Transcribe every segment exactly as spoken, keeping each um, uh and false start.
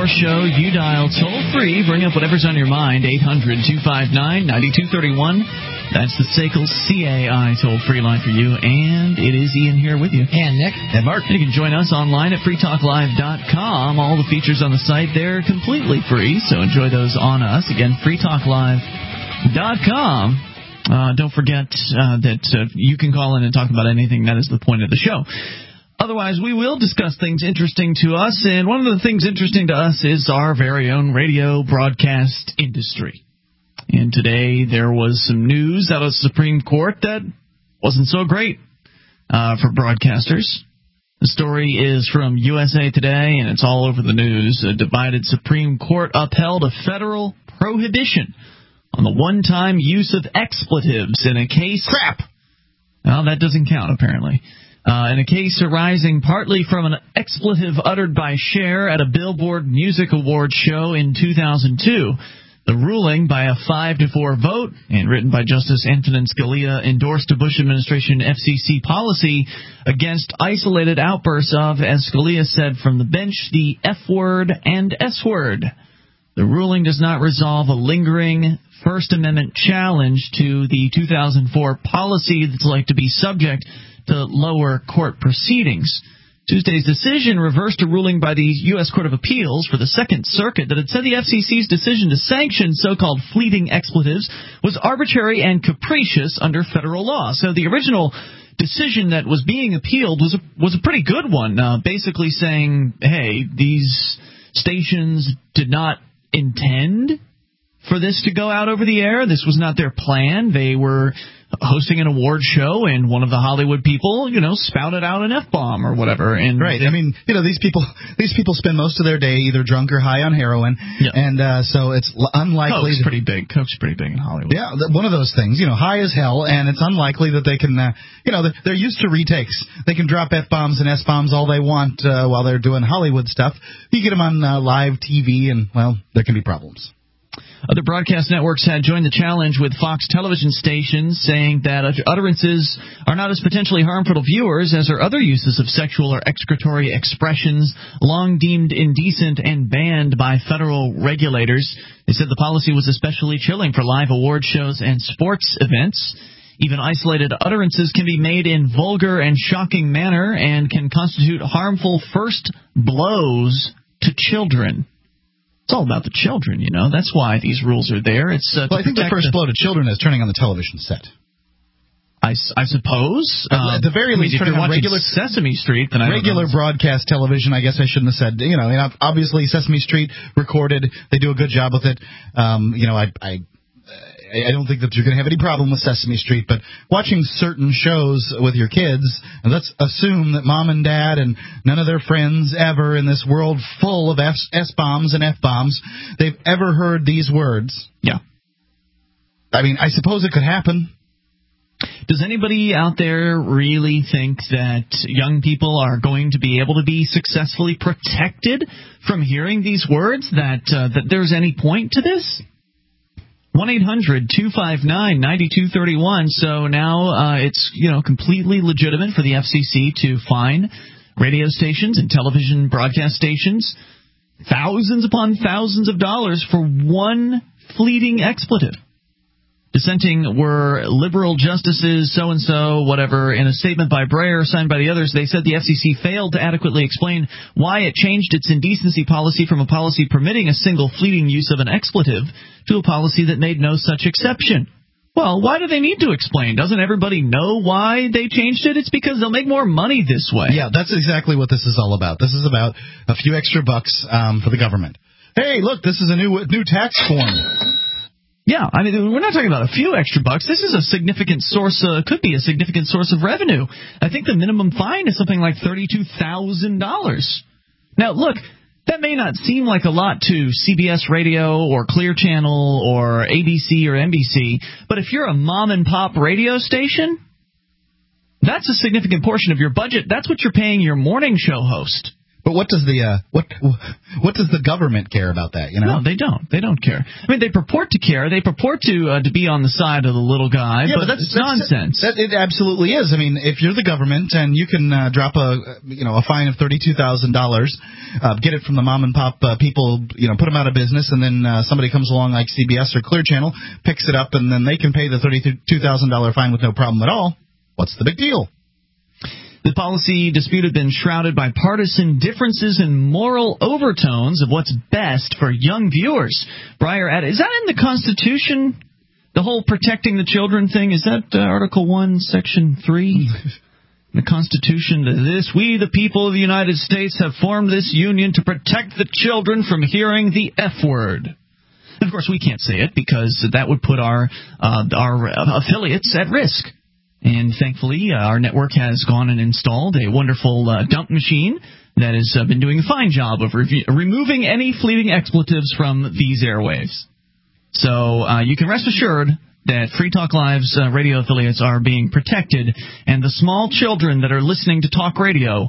your show. You dial toll-free. Bring up whatever's on your mind. eight hundred, two five nine, nine two three one. That's the S A C L C A I toll-free line for you. And it is Ian here with you. And Nick. And Mark. You can join us online at free talk live dot com. All the features on the site, they're completely free, so enjoy those on us. Again, free talk live dot com. Uh, don't forget uh, that uh, you can call in and talk about anything. That is the point of the show. Otherwise, we will discuss things interesting to us, and one of the things interesting to us is our very own radio broadcast industry. And today there was some news out of the Supreme Court that wasn't so great uh, for broadcasters. The story is from U S A Today, and it's all over the news. A divided Supreme Court upheld a federal prohibition on the one-time use of expletives in a case... Crap! Well, that doesn't count, apparently. Uh, in a case arising partly from an expletive uttered by Cher at a Billboard Music Awards show in two thousand two. The ruling, by a five to four vote, and written by Justice Antonin Scalia, endorsed a Bush administration F C C policy against isolated outbursts of, as Scalia said from the bench, the F-word and S-word. The ruling does not resolve a lingering First Amendment challenge to the two thousand four policy that's like to be subject to lower court proceedings. Tuesday's decision reversed a ruling by the U S Court of Appeals for the Second Circuit that had said the F C C's decision to sanction so-called fleeting expletives was arbitrary and capricious under federal law. So the original decision that was being appealed was a, was a pretty good one, uh, basically saying, hey, these stations did not intend for this to go out over the air. This was not their plan. They were hosting an award show, and one of the Hollywood people, you know, spouted out an F-bomb or whatever. And right. They, I mean, you know, these people these people spend most of their day either drunk or high on heroin, yeah. and uh, so it's unlikely. Coke's pretty big. Coke's pretty big in Hollywood. Yeah, one of those things, you know, high as hell, and it's unlikely that they can, uh, you know, they're, they're used to retakes. They can drop F-bombs and S-bombs all they want uh, while they're doing Hollywood stuff. You get them on uh, live T V, and, well, there can be problems. Other broadcast networks had joined the challenge with Fox television stations, saying that utterances are not as potentially harmful to viewers as are other uses of sexual or excretory expressions long deemed indecent and banned by federal regulators. They said the policy was especially chilling for live award shows and sports events. Even isolated utterances can be made in vulgar and shocking manner and can constitute harmful first blows to children. It's all about the children, you know. That's why these rules are there. It's uh, well, I think the first blow to children is turning on the television set. I, I suppose. Uh, at the very I mean, least, if turning you're on watching regular Sesame Street, then I regular broadcast television. I guess I shouldn't have said. You know, obviously Sesame Street recorded. They do a good job with it. Um, you know, I. I I don't think that you're going to have any problem with Sesame Street, but watching certain shows with your kids, and let's assume that mom and dad and none of their friends ever in this world full of F- S-bombs and F-bombs, they've ever heard these words. Yeah. I mean, I suppose it could happen. Does anybody out there really think that young people are going to be able to be successfully protected from hearing these words, that uh, that there's any point to this? one eight hundred two five nine nine two three one. So now uh, it's, you know, completely legitimate for the F C C to fine radio stations and television broadcast stations thousands upon thousands of dollars for one fleeting expletive. Dissenting were liberal justices, so-and-so, whatever. In a statement by Breyer, signed by the others, they said the F C C failed to adequately explain why it changed its indecency policy from a policy permitting a single fleeting use of an expletive to a policy that made no such exception. Well, why do they need to explain? Doesn't everybody know why they changed it? It's because they'll make more money this way. Yeah, that's exactly what this is all about. This is about a few extra bucks um, for the government. Hey, look, this is a new new tax form. Yeah, I mean, we're not talking about a few extra bucks. This is a significant source, uh, could be a significant source of revenue. I think the minimum fine is something like thirty-two thousand dollars. Now, look, that may not seem like a lot to C B S Radio or Clear Channel or A B C or N B C, but if you're a mom-and-pop radio station, that's a significant portion of your budget. That's what you're paying your morning show host. But what does the uh, what what does the government care about that? You know, no, they don't. They don't care. I mean, they purport to care. They purport to uh, to be on the side of the little guy. Yeah, but, but that's it's that's, nonsense. That, it absolutely is. I mean, if you're the government and you can uh, drop a you know a fine of thirty-two thousand dollars, uh, get it from the mom and pop uh, people, you know, put them out of business, and then uh, somebody comes along like C B S or Clear Channel, picks it up, and then they can pay the thirty-two thousand dollar fine with no problem at all. What's the big deal? The policy dispute had been shrouded by partisan differences and moral overtones of what's best for young viewers. Breyer added, is that in the Constitution? The whole protecting the children thing? Is that uh, Article one, Section three? The Constitution, this, we the people of the United States have formed this union to protect the children from hearing the F word. And of course, we can't say it because that would put our, uh, our affiliates at risk. And thankfully, uh, our network has gone and installed a wonderful uh, dump machine that has uh, been doing a fine job of re- removing any fleeting expletives from these airwaves. So uh, you can rest assured that Free Talk Live's uh, radio affiliates are being protected, and the small children that are listening to talk radio,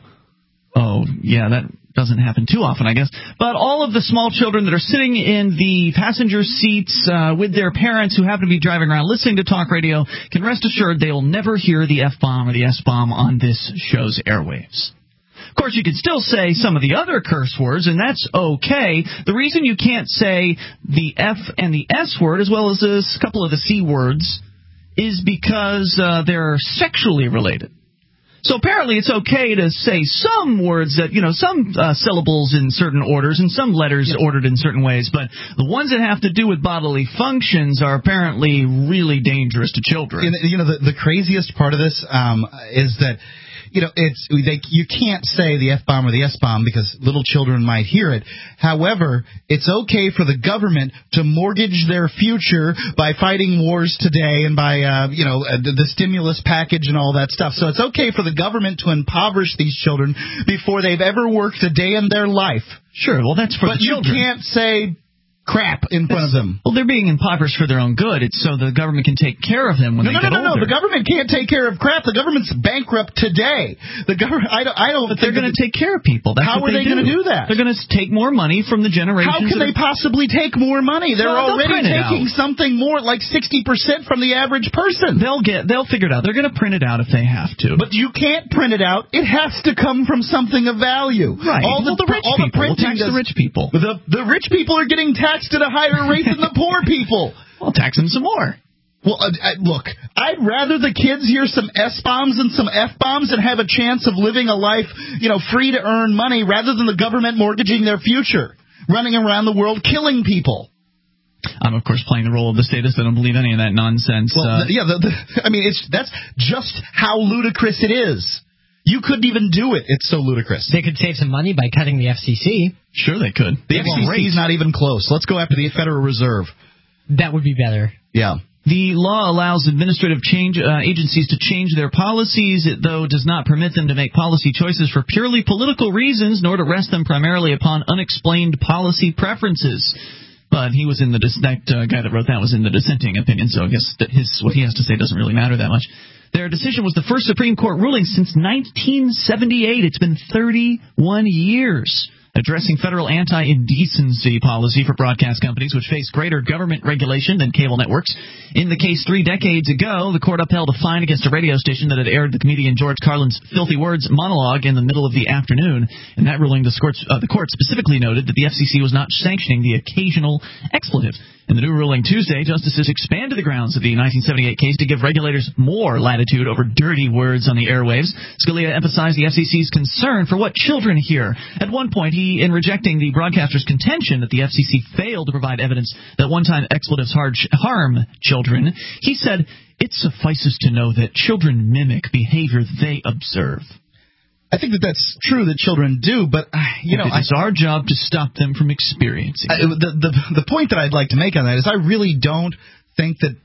oh, yeah, that doesn't happen too often, I guess, but all of the small children that are sitting in the passenger seats uh, with their parents who happen to be driving around listening to talk radio can rest assured they will never hear the F-bomb or the S-bomb on this show's airwaves. Of course, you can still say some of the other curse words, and that's okay. The reason you can't say the F and the S word, as well as a couple of the C words, is because uh, they're sexually related. So apparently it's okay to say some words that, you know, some uh, syllables in certain orders and some letters yeah. ordered in certain ways, but the ones that have to do with bodily functions are apparently really dangerous to children. And, you know, the, the craziest part of this um, is that, you know, it's they, you can't say the F-bomb or the S-bomb because little children might hear it. However, it's okay for the government to mortgage their future by fighting wars today and by, uh, you know, uh, the, the stimulus package and all that stuff. So it's okay for the government to impoverish these children before they've ever worked a day in their life. Sure, well, that's for but the children. But you can't say crap in front it's, of them. Well, they're being impoverished for their own good. It's so the government can take care of them when no, they no, get no, no, older. No, the government can't take care of crap. The government's bankrupt today. The government, I don't, I don't. But they're going to take care of people. That's how what are they, they going to do that? They're going to take more money from the generations. How can they possibly take more money? They're well, already taking something more, like sixty percent from the average person. They'll get, they'll figure it out. They're going to print it out if they have to. But you can't print it out. It has to come from something of value. Right. All well, the, the rich all people. The we'll tax does, the rich people. The the rich people are getting taxed at a higher rate than the poor people. Well, tax them some more. Well, uh, uh, look, I'd rather the kids hear some S-bombs and some F-bombs and have a chance of living a life, you know, free to earn money rather than the government mortgaging their future, running around the world killing people. I'm, of course, playing the role of the statist. I don't believe any of that nonsense. Well, uh, the, yeah, the, the, I mean, it's that's just how ludicrous it is. You couldn't even do it. It's so ludicrous. They could save some money by cutting the F C C. Sure they could. The F C C is not even close. Let's go after the Federal Reserve. That would be better. Yeah. The law allows administrative change uh, agencies to change their policies. It, though, does not permit them to make policy choices for purely political reasons, nor to rest them primarily upon unexplained policy preferences. But he was in the dis- that uh, guy that wrote that was in the dissenting opinion, so I guess that his what he has to say doesn't really matter that much. Their decision was the first Supreme Court ruling since nineteen seventy-eight. It's been thirty-one years. Addressing federal anti-indecency policy for broadcast companies, which face greater government regulation than cable networks. In the case three decades ago, the court upheld a fine against a radio station that had aired the comedian George Carlin's Filthy Words monologue in the middle of the afternoon. In that ruling, the court, uh, the court specifically noted that the F C C was not sanctioning the occasional expletive. In the new ruling Tuesday, justices expanded the grounds of the nineteen seventy-eight case to give regulators more latitude over dirty words on the airwaves. Scalia emphasized the F C C's concern for what children hear. At one point, he, in rejecting the broadcaster's contention that the F C C failed to provide evidence that one-time expletives harm children, he said, "It suffices to know that children mimic behavior they observe." I think that that's true that children do, but, uh, you know... It's I, our job to stop them from experiencing I, the, the The point that I'd like to make on that is I really don't think that...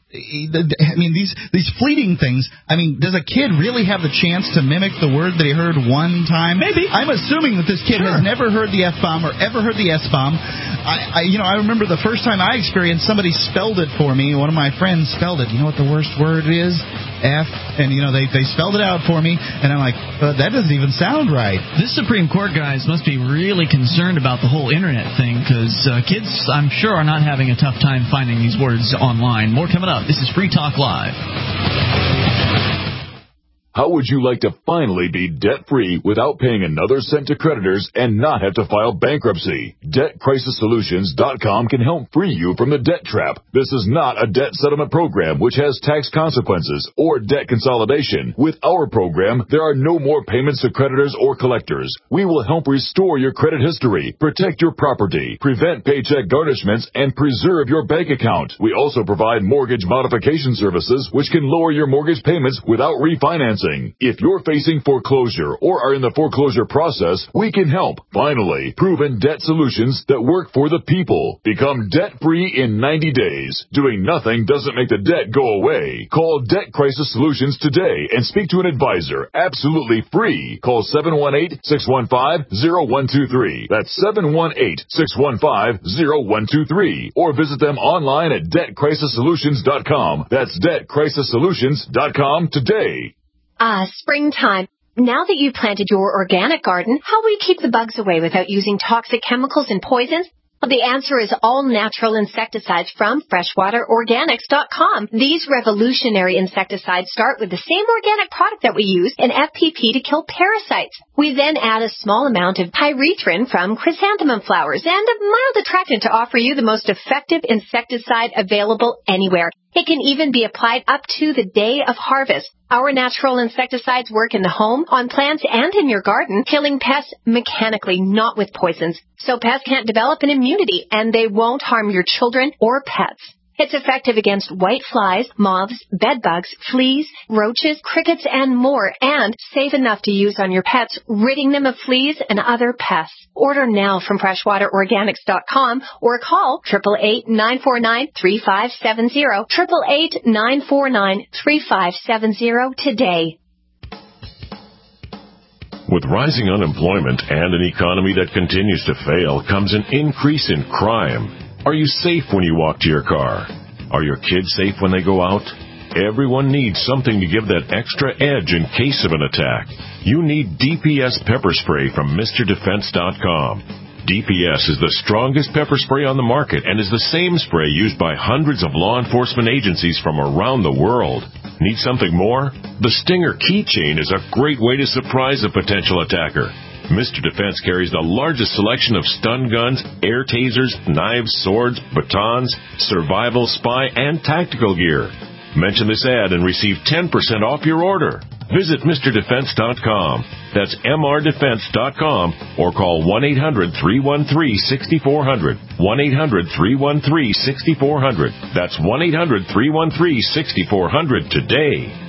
I mean, these these fleeting things, I mean, does a kid really have the chance to mimic the word that he heard one time? Maybe. I'm assuming that this kid sure. has never heard the F-bomb or ever heard the S-bomb. I, I, you know, I remember the first time I experienced somebody spelled it for me. One of my friends spelled it. You know what the worst word is? F, and, you know, they, they spelled it out for me, and I'm like, uh, that doesn't even sound right. This Supreme Court guys must be really concerned about the whole Internet thing, because uh, kids, I'm sure, are not having a tough time finding these words online. More coming up. This is Free Talk Live. How would you like to finally be debt-free without paying another cent to creditors and not have to file bankruptcy? Debt Crisis Solutions dot com can help free you from the debt trap. This is not a debt settlement program which has tax consequences or debt consolidation. With our program, there are no more payments to creditors or collectors. We will help restore your credit history, protect your property, prevent paycheck garnishments, and preserve your bank account. We also provide mortgage modification services which can lower your mortgage payments without refinancing. If you're facing foreclosure or are in the foreclosure process, we can help. Finally, proven debt solutions that work for the people. Become debt-free in ninety days. Doing nothing doesn't make the debt go away. Call Debt Crisis Solutions today and speak to an advisor. Absolutely free. Call seven one eight, six one five, zero one two three. That's seven one eight, six one five, zero one two three. Or visit them online at Debt Crisis Solutions dot com. That's Debt Crisis Solutions dot com today. Ah, springtime. Now that you've planted your organic garden, how will you keep the bugs away without using toxic chemicals and poisons? Well, the answer is all natural insecticides from freshwater organics dot com. These revolutionary insecticides start with the same organic product that we use in F P P to kill parasites. We then add a small amount of pyrethrin from chrysanthemum flowers and a mild attractant to offer you the most effective insecticide available anywhere. It can even be applied up to the day of harvest. Our natural insecticides work in the home, on plants, and in your garden, killing pests mechanically, not with poisons. So pests can't develop an immunity, and they won't harm your children or pets. It's effective against white flies, moths, bedbugs, fleas, roaches, crickets, and more, and safe enough to use on your pets, ridding them of fleas and other pests. Order now from freshwater organics dot com or call eight eight eight, nine four nine, three five seven zero, eight eight eight, nine four nine, three five seven zero today. With rising unemployment and an economy that continues to fail comes an increase in crime. Are you safe when you walk to your car? Are your kids safe when they go out? Everyone needs something to give that extra edge in case of an attack. You need D P S pepper spray from Mister Defense dot com. D P S is the strongest pepper spray on the market and is the same spray used by hundreds of law enforcement agencies from around the world. Need something more? The Stinger keychain is a great way to surprise a potential attacker. Mister Defense carries the largest selection of stun guns, air tasers, knives, swords, batons, survival, spy, and tactical gear. Mention this ad and receive ten percent off your order. Visit Mister Defense dot com. That's M R Defense dot com or call one eight hundred, three one three, six four zero zero. one eight hundred, three one three, six four zero zero. That's one eight hundred, three one three, six four zero zero today.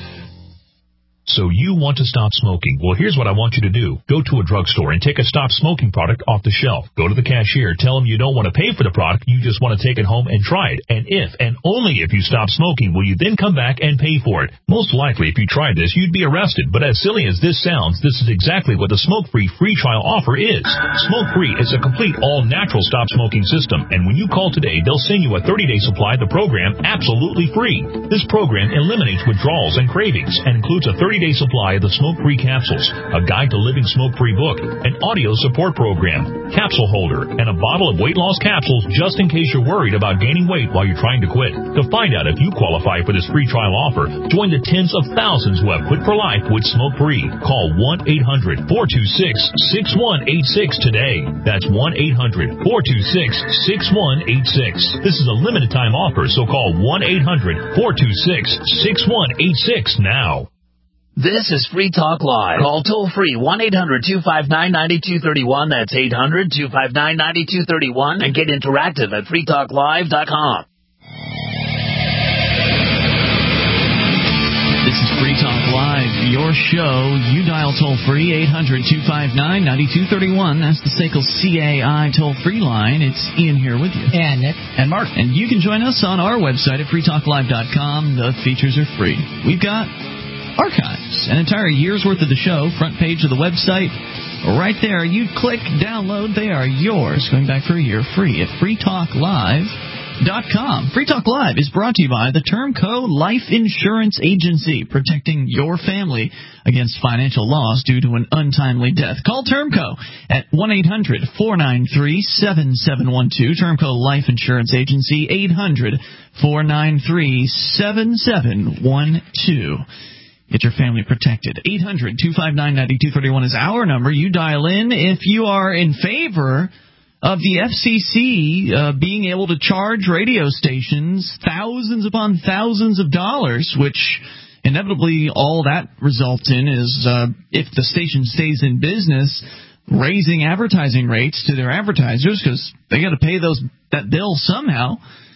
So you want to stop smoking. Well, here's what I want you to do. Go to a drugstore and take a stop smoking product off the shelf. Go to the cashier. Tell them you don't want to pay for the product. You just want to take it home and try it. And if, and only if you stop smoking, will you then come back and pay for it. Most likely, if you tried this, you'd be arrested. But as silly as this sounds, this is exactly what the Smoke-Free free trial offer is. Smoke-Free is a complete all-natural stop smoking system. And when you call today, they'll send you a thirty-day supply of the program absolutely free. This program eliminates withdrawals and cravings and includes a thirty-day supply of the smoke-free capsules, a guide to living smoke-free book, an audio support program, capsule holder, and a bottle of weight loss capsules just in case you're worried about gaining weight while you're trying to quit. To find out if you qualify for this free trial offer, join the tens of thousands who have quit for life with smoke-free. Call one eight hundred, four two six, six one eight six today. That's one eight hundred, four two six, six one eight six. This is a limited time offer, so call one eight hundred, four two six, six one eight six now. This is Free Talk Live. Call toll-free one eight hundred, two five nine, nine two three one. That's eight hundred, two five nine, nine two three one. And get interactive at free talk live dot com. This is Free Talk Live, your show. You dial toll-free, eight hundred, two five nine, nine two three one. That's the S A C L C A I toll-free line. It's Ian here with you. And Nick. And Mark. And you can join us on our website at free talk live dot com. The features are free. We've got archives, an entire year's worth of the show, front page of the website, right there. You click, download, they are yours, going back for a year free at free talk live dot com. Free Talk Live is brought to you by the Termco Life Insurance Agency, protecting your family against financial loss due to an untimely death. Call Termco at one eight hundred four nine three seven seven one two. Termco Life Insurance Agency, eight hundred four nine three seven seven one two. Get your family protected. eight hundred two five nine nine two three one is our number. You dial in if you are in favor of the F C C uh, being able to charge radio stations thousands upon thousands of dollars, which inevitably all that results in is, uh, if the station stays in business, raising advertising rates to their advertisers because they got to pay those that bill somehow.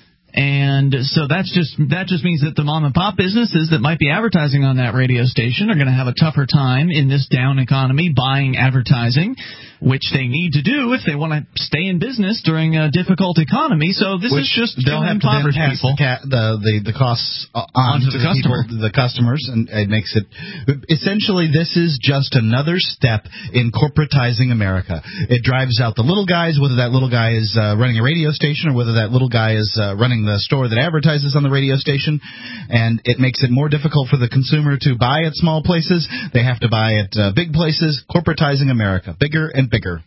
And so that's just that just means that the mom and pop businesses that might be advertising on that radio station are going to have a tougher time in this down economy buying advertising, which they need to do if they want to stay in business during a difficult economy. So this which is just they'll have to then pass people. the, ca- the the the costs on Onto to the the, customer. people, the customers, and it makes it essentially this is just another step in corporatizing America. It drives out the little guys, whether that little guy is uh, running a radio station or whether that little guy is uh, running the store that advertises on the radio station, and it makes it more difficult for the consumer to buy at small places. They have to buy at uh, big places, corporatizing America, bigger and bigger.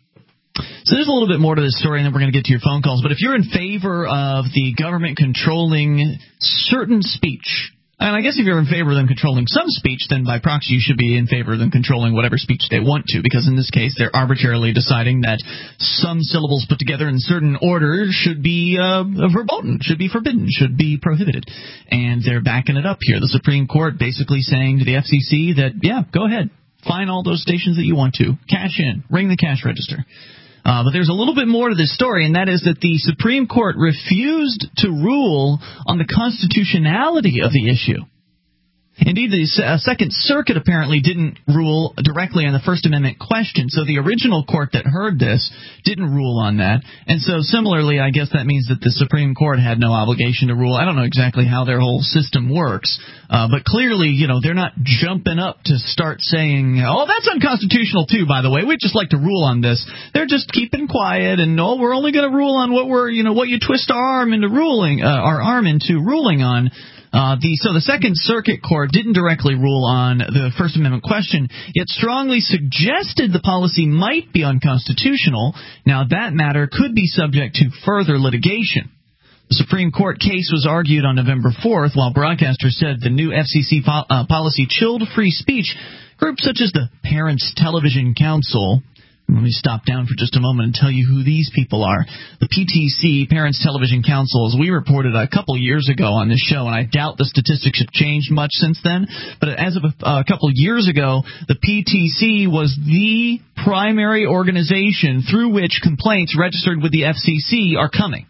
So there's a little bit more to this story, and then we're going to get to your phone calls. But if you're in favor of the government controlling certain speech, and I guess if you're in favor of them controlling some speech, then by proxy you should be in favor of them controlling whatever speech they want to, because in this case they're arbitrarily deciding that some syllables put together in certain order should be uh, verboten, should be forbidden, should be prohibited. And they're backing it up here. The Supreme Court basically saying to the F C C that, yeah, go ahead, fine all those stations that you want to, cash in, ring the cash register. Uh, but there's a little bit more to this story, and that is that the Supreme Court refused to rule on the constitutionality of the issue. Indeed, the uh, Second Circuit apparently didn't rule directly on the First Amendment question, so the original court that heard this didn't rule on that. And so similarly, I guess that means that the Supreme Court had no obligation to rule. I don't know exactly how their whole system works, uh, but clearly, you know, they're not jumping up to start saying, oh, that's unconstitutional too, by the way. We'd just like to rule on this. They're just keeping quiet, and no, we're only going to rule on what we're, you know, what you twist our arm into ruling, uh, our arm into ruling on. Uh, the, so the Second Circuit Court didn't directly rule on the First Amendment question, yet strongly suggested the policy might be unconstitutional. Now, that matter could be subject to further litigation. The Supreme Court case was argued on November fourth, while broadcasters said the new F C C po- uh, policy chilled free speech. Groups such as the Parents Television Council. Let me stop down for just a moment and tell you who these people are. The P T C, Parents Television Council, as we reported a couple years ago on this show, and I doubt the statistics have changed much since then, but as of a, a couple years ago, the P T C was the primary organization through which complaints registered with the F C C are coming.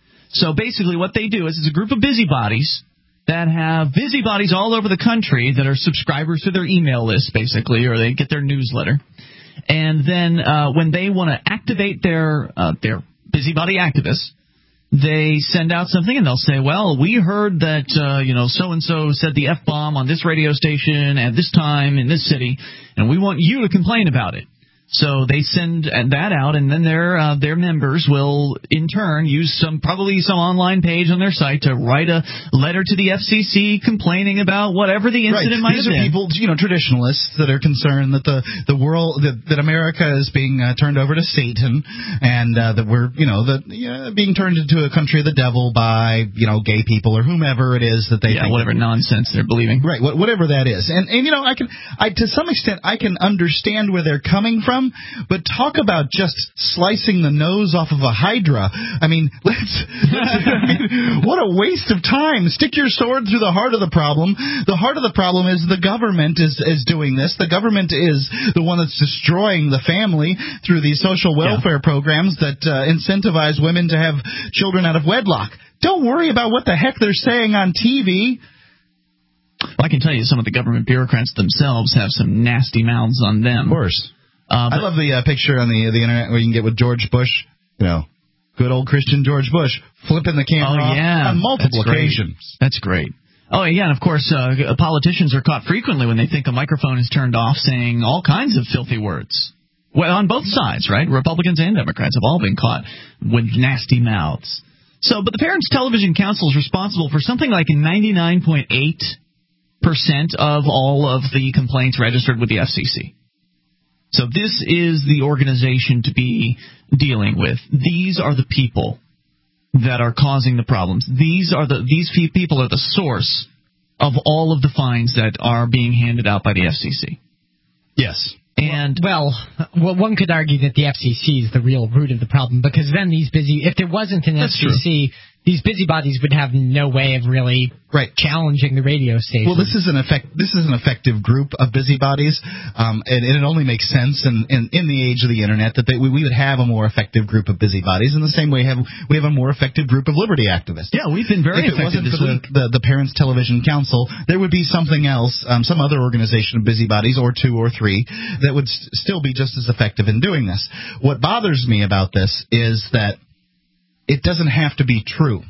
So basically what they do is it's a group of busybodies that have busybodies all over the country that are subscribers to their email list, basically, or they get their newsletter. And then uh, when they want to activate their uh, their busybody activists, they send out something and they'll say, well, we heard that, uh, you know, so-and-so said the F-bomb on this radio station at this time in this city, and we want you to complain about it. So they send that out, and then their uh, their members will, in turn, use some probably some online page on their site to write a letter to the F C C complaining about whatever the incident right. might These have been. These are people, you know, traditionalists that are concerned that the the world that, that America is being uh, turned over to Satan, and uh, that we're, you know, that uh, being turned into a country of the devil by, you know, gay people or whomever it is that they yeah, think whatever nonsense they're believing. Right, whatever that is, and and you know, I can, I to some extent, I can understand where they're coming from. But talk about just slicing the nose off of a hydra. I mean, let's, let's I mean, what a waste of time. Stick your sword through the heart of the problem. The heart of the problem is the government is, is doing this. The government is the one that's destroying the family through these social welfare yeah. programs that uh, incentivize women to have children out of wedlock. Don't worry about what the heck they're saying on T V. Well, I can tell you some of the government bureaucrats themselves have some nasty mouths on them. Of course. Uh, I love the uh, picture on the the internet where you can get with George Bush, you know, good old Christian George Bush, flipping the camera oh, yeah. off on multiple That's occasions. That's great. Oh, yeah, and of course, uh, politicians are caught frequently when they think a microphone is turned off saying all kinds of filthy words. Well, on both sides, right? Republicans and Democrats have all been caught with nasty mouths. So, but the Parents Television Council is responsible for something like ninety-nine point eight percent of all of the complaints registered with the F C C. So this is the organization to be dealing with. These are the people that are causing the problems. These are the these people are the source of all of the fines that are being handed out by the F C C. Yes. And well, well, one could argue that the F C C is the real root of the problem, because then these busy, if there wasn't an That's F C C, true. These busybodies would have no way of really right. challenging the radio station. Well, this is an effect. This is an effective group of busybodies, um, and, and it only makes sense in, in, in the age of the internet that they, we, we would have a more effective group of busybodies. In the same way, have we have a more effective group of liberty activists. Yeah, we've been very if effective it wasn't this for week. The, the, the Parents Television Council, there would be something else, um, some other organization of busybodies, or two or three, that would st- still be just as effective in doing this. What bothers me about this is that it doesn't have to be true.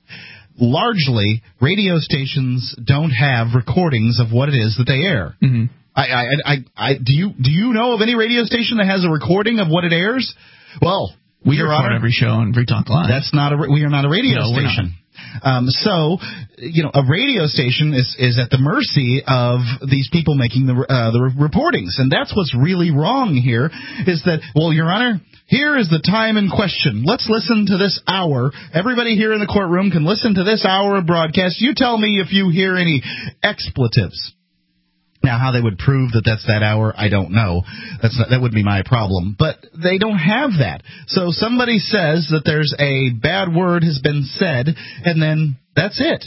Largely, radio stations don't have recordings of what it is that they air. Mm-hmm. I, I, I, I, do you do you know of any radio station that has a recording of what it airs? Well, we record every show on Free Talk Live. That's not a. We are not a radio no, station. Um, so, you know, a radio station is, is at the mercy of these people making the uh, the reportings, and that's what's really wrong here. Is that, well, Your Honor, here is the time in question. Let's listen to this hour. Everybody here in the courtroom can listen to this hour of broadcast. You tell me if you hear any expletives. Now, how they would prove that that's that hour, I don't know. That's not, that would be my problem. But they don't have that. So somebody says that there's a bad word has been said, and then that's it.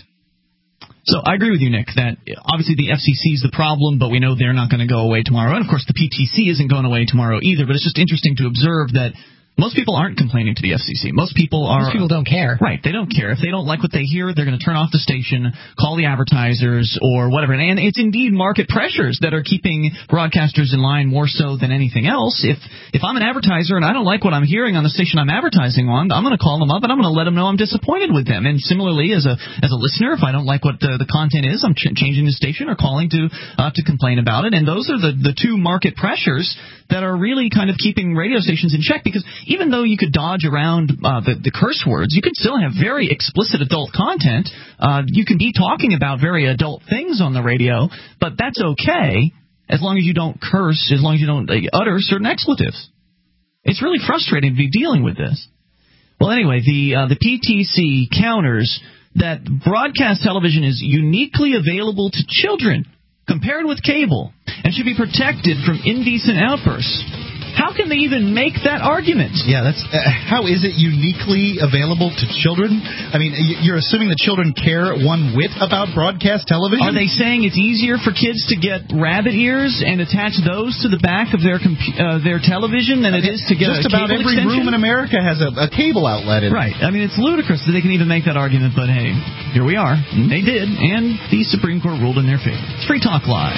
So I agree with you, Nick, that obviously the F C C is the problem, but we know they're not going to go away tomorrow. And, of course, the P T C isn't going away tomorrow either. But it's just interesting to observe that most people aren't complaining to the F C C. Most people are. Most people don't care. Right. They don't care. If they don't like what they hear, they're going to turn off the station, call the advertisers, or whatever. And it's indeed market pressures that are keeping broadcasters in line more so than anything else. If if I'm an advertiser and I don't like what I'm hearing on the station I'm advertising on, I'm going to call them up and I'm going to let them know I'm disappointed with them. And similarly, as a as a listener, if I don't like what the, the content is, I'm ch- changing the station or calling to uh, to complain about it. And those are the, the two market pressures that are really kind of keeping radio stations in check, because even though you could dodge around uh, the, the curse words, you could still have very explicit adult content. Uh, you can be talking about very adult things on the radio, but that's okay as long as you don't curse, as long as you don't uh, utter certain expletives. It's really frustrating to be dealing with this. Well, anyway, the uh, the P T C counters that broadcast television is uniquely available to children compared with cable and should be protected from indecent outbursts. How can they even make that argument? Yeah, that's uh, how is it uniquely available to children? I mean, you're assuming that children care one whit about broadcast television? Are they saying it's easier for kids to get rabbit ears and attach those to the back of their compu- uh, their television than it is to get Just a about cable every extension? room in America has a, a cable outlet in it. Right. I mean, it's ludicrous that they can even make that argument, but hey, here we are. And they did, and the Supreme Court ruled in their favor. It's Free Talk Live.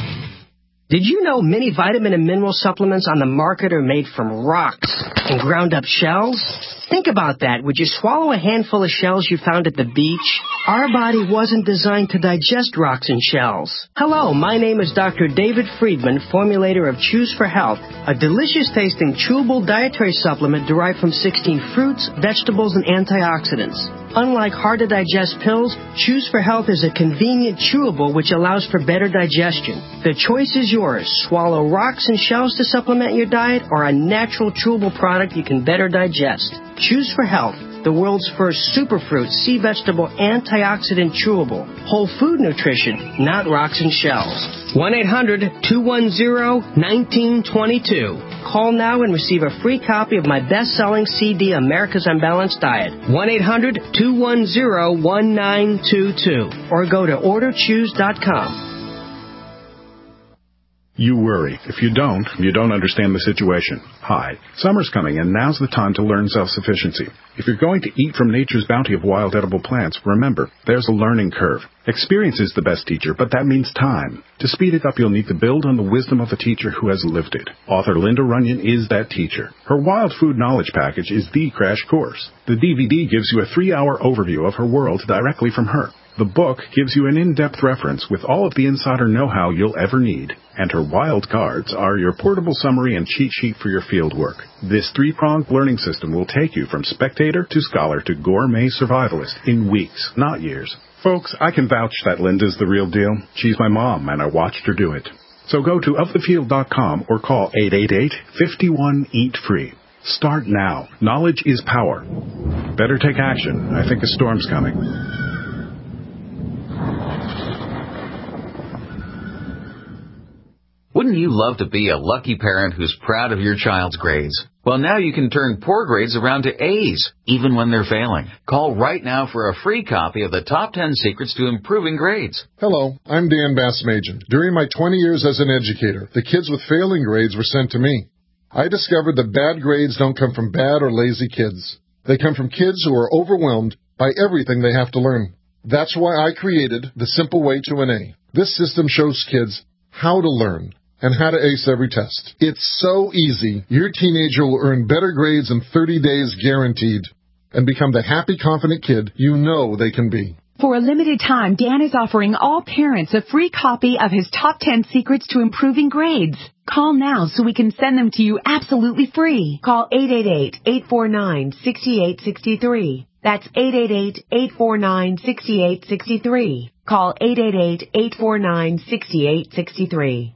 Did you know many vitamin and mineral supplements on the market are made from rocks and ground up shells? Think about that. Would you swallow a handful of shells you found at the beach? Our body wasn't designed to digest rocks and shells. Hello, my name is Doctor David Friedman, formulator of Choose for Health, a delicious-tasting chewable dietary supplement derived from sixteen fruits, vegetables, and antioxidants. Unlike hard-to-digest pills, Choose for Health is a convenient chewable which allows for better digestion. The choice is yours. Swallow rocks and shells to supplement your diet, or a natural chewable product you can better digest. Choose for Health, the world's first superfruit, sea vegetable, antioxidant chewable. Whole food nutrition, not rocks and shells. one eight hundred two one zero one nine two two. Call now and receive a free copy of my best-selling C D, America's Unbalanced Diet. one eight hundred two one zero one nine two two. Or go to order choose dot com. You worry. If you don't, you don't understand the situation. Hi. Summer's coming, and now's the time to learn self-sufficiency. If you're going to eat from nature's bounty of wild edible plants, remember, there's a learning curve. Experience is the best teacher, but that means time. To speed it up, you'll need to build on the wisdom of a teacher who has lived it. Author Linda Runyon is that teacher. Her Wild Food Knowledge Package is the crash course. The D V D gives you a three-hour overview of her world directly from her. The book gives you an in-depth reference with all of the insider know-how you'll ever need. And her wild cards are your portable summary and cheat sheet for your field work. This three-pronged learning system will take you from spectator to scholar to gourmet survivalist in weeks, not years. Folks, I can vouch that Linda's the real deal. She's my mom, and I watched her do it. So go to of the field dot com or call eight eight eight, five one, eat free. Start now. Knowledge is power. Better take action. I think a storm's coming. Wouldn't you love to be a lucky parent who's proud of your child's grades? Well, now you can turn poor grades around to A's, even when they're failing. Call right now for a free copy of the Top ten Secrets to Improving Grades. Hello, I'm Dan Bassmagen. During my twenty years as an educator, the kids with failing grades were sent to me. I discovered that bad grades don't come from bad or lazy kids. They come from kids who are overwhelmed by everything they have to learn. That's why I created the Simple Way to an A. This system shows kids how to learn and how to ace every test. It's so easy. Your teenager will earn better grades in thirty days guaranteed and become the happy, confident kid you know they can be. For a limited time, Dan is offering all parents a free copy of his Top ten Secrets to Improving Grades. Call now so we can send them to you absolutely free. Call eight eight eight, eight four nine, six eight six three. That's eight eight eight, eight four nine, six eight six three. Call eight eight eight, eight four nine, six eight six three.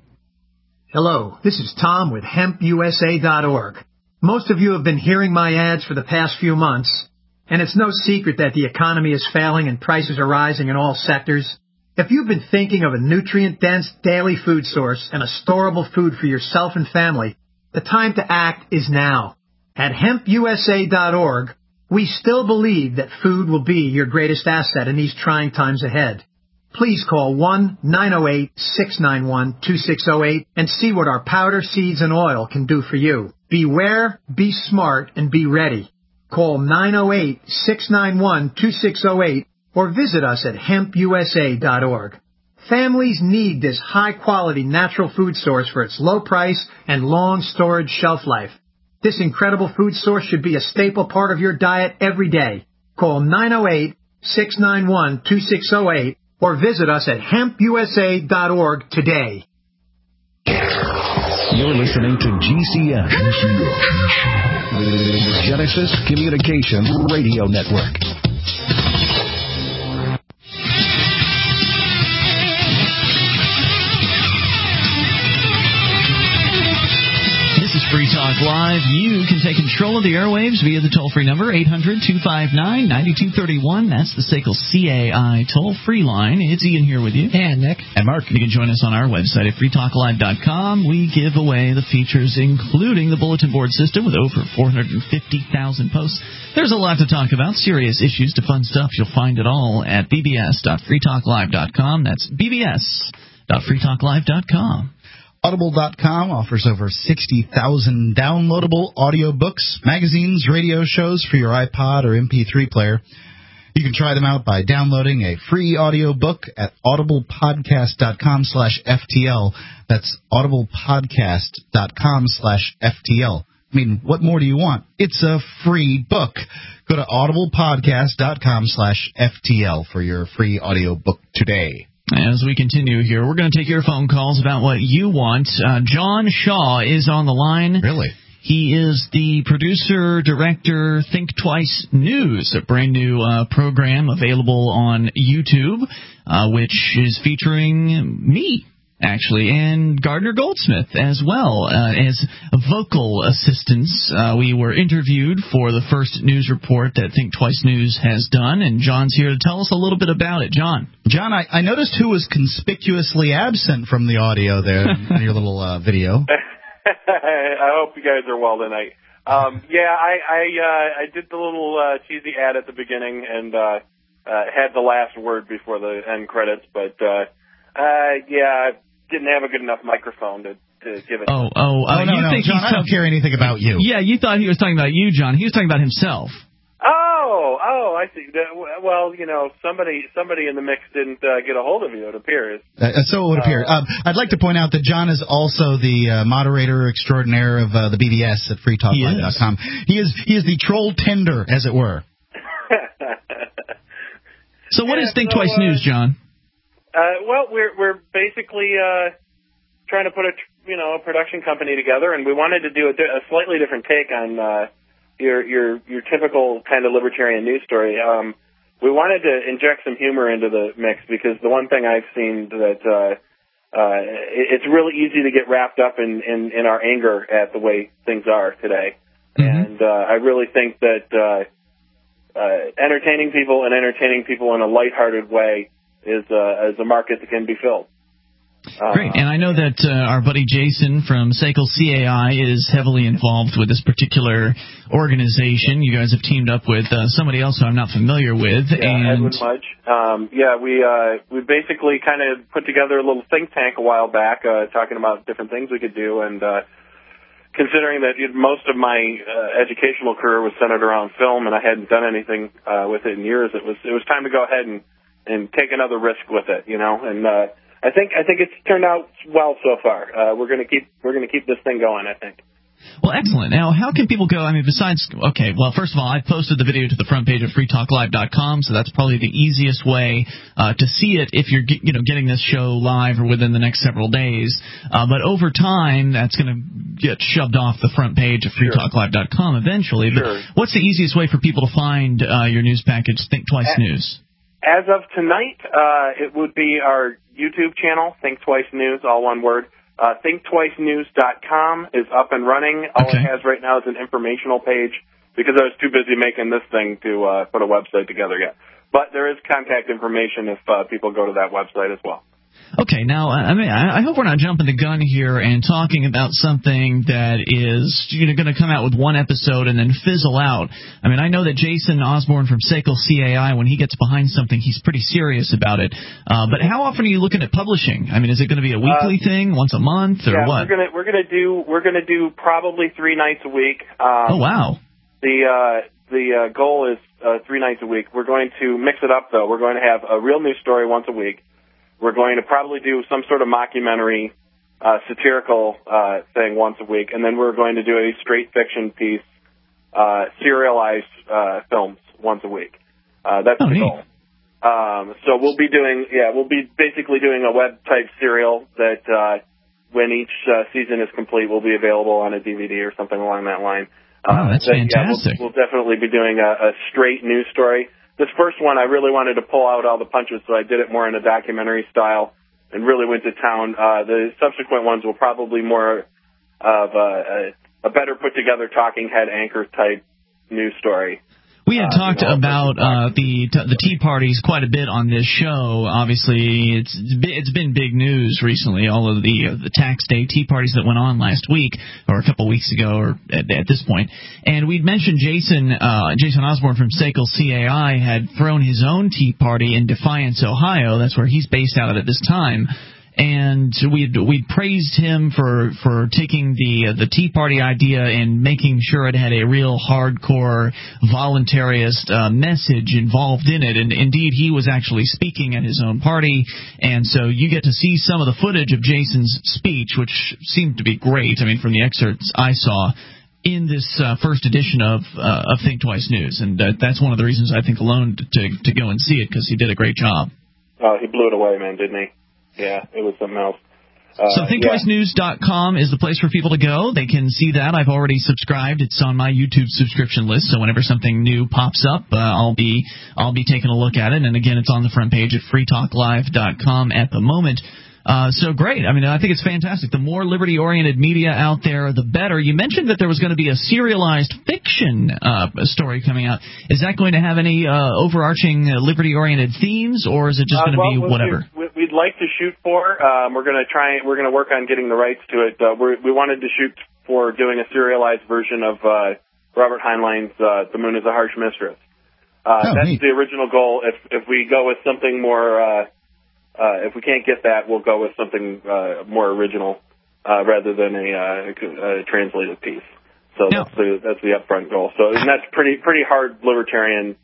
Hello, this is Tom with hemp U S A dot org. Most of you have been hearing my ads for the past few months, and it's no secret that the economy is failing and prices are rising in all sectors. If you've been thinking of a nutrient-dense daily food source and a storable food for yourself and family, the time to act is now. At hemp U S A dot org, we still believe that food will be your greatest asset in these trying times ahead. Please call one nine oh eight, six nine one, two six oh eight and see what our powder, seeds, and oil can do for you. Beware, be smart, and be ready. Call nine oh eight, six nine one, two six oh eight or visit us at hemp U S A dot org. Families need this high-quality natural food source for its low price and long storage shelf life. This incredible food source should be a staple part of your diet every day. Call nine oh eight, six nine one, two six oh eight or visit us at hemp U S A dot org today. You're listening to G C N, the Genesis Communications Radio Network. Free Talk Live. You can take control of the airwaves via the toll-free number, eight hundred, two five nine, nine two three one. That's the S A C L C A I toll-free line. It's Ian here with you. And Nick. And Mark. You can join us on our website at free talk live dot com. We give away the features, including the bulletin board system with over four hundred fifty thousand posts. There's a lot to talk about, serious issues to fun stuff. You'll find it all at b b s dot free talk live dot com. That's b b s dot free talk live dot com. Audible dot com offers over sixty thousand downloadable audiobooks, magazines, radio shows for your iPod or M P three player. You can try them out by downloading a free audiobook at audiblepodcast dot com slash F T L. That's audiblepodcast dot com slash F T L. I mean, what more do you want? It's a free book. Go to audiblepodcast dot com slash F T L for your free audiobook today. As we continue here, we're going to take your phone calls about what you want. Uh, John Shaw is on the line. Really? He is the producer, director, Think Twice News, a brand new uh, program available on YouTube, uh, which is featuring me, actually, and Gardner Goldsmith as well uh, as vocal assistants. Uh, we were interviewed for the first news report that Think Twice News has done, and John's here to tell us a little bit about it. John. John, I, I noticed who was conspicuously absent from the audio there in your little uh, video. I hope you guys are well tonight. Um, yeah, I I, uh, I did the little uh, cheesy ad at the beginning and uh, uh, had the last word before the end credits, but uh, uh, yeah, I didn't have a good enough microphone to, to give it. Oh, oh, uh, oh no, you no, think John, he's I don't care anything about you. Yeah, you thought he was talking about you, John. He was talking about himself. Oh, oh, I see. Well, you know, somebody somebody in the mix didn't uh, get a hold of you, it appears. Uh, so it would appear. Uh, um, I'd like to point out that John is also the uh, moderator extraordinaire of uh, the B B S at free talk live dot com. He is he is the troll tender, as it were. So what Yeah, is Think so, Twice uh, News, John? Uh, well, we're we're basically uh, trying to put a you know a production company together, and we wanted to do a, a slightly different take on uh, your your your typical kind of libertarian news story. Um, we wanted to inject some humor into the mix because the one thing I've seen that uh, uh, it, it's really easy to get wrapped up in, in, in our anger at the way things are today, mm-hmm. and uh, I really think that uh, uh, entertaining people and entertaining people in a lighthearted way is uh, is a market that can be filled. Uh, Great, and I know that uh, our buddy Jason from S A C L C A I is heavily involved with this particular organization. You guys have teamed up with uh, somebody else who I'm not familiar with. Yeah, and Edwin Mudge. Um, yeah, we uh, we basically kind of put together a little think tank a while back, uh, talking about different things we could do, and uh, considering that most of my uh, educational career was centered around film, and I hadn't done anything uh, with it in years, it was it was time to go ahead and, and take another risk with it, you know, and. Uh, I think I think it's turned out well so far. Uh, we're going to keep we're going to keep this thing going, I think. Well, excellent. Now, how can people go? I mean, besides, okay, well, first of all, I posted the video to the front page of free talk live dot com, so that's probably the easiest way uh, to see it if you're, you know, getting this show live or within the next several days. Uh, but over time, that's going to get shoved off the front page of free talk live dot com eventually. Sure. But what's the easiest way for people to find uh, your news package, Think Twice As, News? As of tonight, uh, it would be our YouTube channel, Think Twice News, all one word. Uh, think twice news dot com is up and running. All okay. it has right now is an informational page because I was too busy making this thing to uh, put a website together yet. But there is contact information if uh, people go to that website as well. Okay, now, I mean, I hope we're not jumping the gun here and talking about something that is, you know, going to come out with one episode and then fizzle out. I mean, I know that Jason Osborne from S A C L C A I, when he gets behind something, he's pretty serious about it. Uh, but how often are you looking at publishing? I mean, is it going to be a weekly uh, thing, once a month, or yeah, what? we're gonna we're gonna do we're gonna do probably three nights a week. Um, oh wow! The uh, the uh, goal is uh, three nights a week. We're going to mix it up though. We're going to have a real news story once a week. We're going to probably do some sort of mockumentary, uh, satirical uh, thing once a week, and then we're going to do a straight fiction piece, uh, serialized uh, films once a week. Uh, that's oh, the neat. goal. Um, so we'll be doing, yeah, we'll be basically doing a web-type serial that uh, when each uh, season is complete will be available on a D V D or something along that line. Oh, that's uh, fantastic. Yeah, we'll, we'll definitely be doing a, a straight news story. This first one, I really wanted to pull out all the punches, so I did it more in a documentary style and really went to town. Uh, the subsequent ones will probably more of a, a, a better put-together talking head anchor type news story. We had uh, talked you know, about uh, the the Tea Parties quite a bit on this show. Obviously, it's it's been big news recently. All of the uh, the tax day Tea Parties that went on last week or a couple weeks ago, or at, at this point. And we'd mentioned Jason uh, Jason Osborne from S A C L C A I had thrown his own Tea Party in Defiance, Ohio. That's where he's based out of at this time. And we'd we'd praised him for for taking the uh, the Tea Party idea and making sure it had a real hardcore voluntarist uh, message involved in it. And indeed, he was actually speaking at his own party. And so you get to see some of the footage of Jason's speech, which seemed to be great. I mean, from the excerpts I saw in this uh, first edition of uh, of Think Twice News, and uh, that's one of the reasons I think alone to to go and see it, because he did a great job. Oh, he blew it away, man, didn't he? Yeah, it was something else. Uh, so think twice news dot com is the place for people to go. They can see that. I've already subscribed. It's on my YouTube subscription list, so whenever something new pops up, uh, I'll be I'll be taking a look at it. And again, it's on the front page at free talk live dot com at the moment. Uh, so great. I mean, I think it's fantastic. The more liberty-oriented media out there, the better. You mentioned that there was going to be a serialized fiction uh, story coming out. Is that going to have any uh, overarching uh, liberty-oriented themes, or is it just going to uh, well, be whatever? We, we'd like to shoot for. Um, we're going to try. We're going to work on getting the rights to it. Uh, we're, we wanted to shoot for doing a serialized version of uh, Robert Heinlein's uh, "The Moon Is a Harsh Mistress." Uh, oh, that's neat. the original goal. If if we go with something more. Uh, Uh, if we can't get that, we'll go with something uh, more original uh, rather than a, uh, a translated piece. So yeah. that's the that's the upfront goal. So and that's pretty pretty hard libertarian.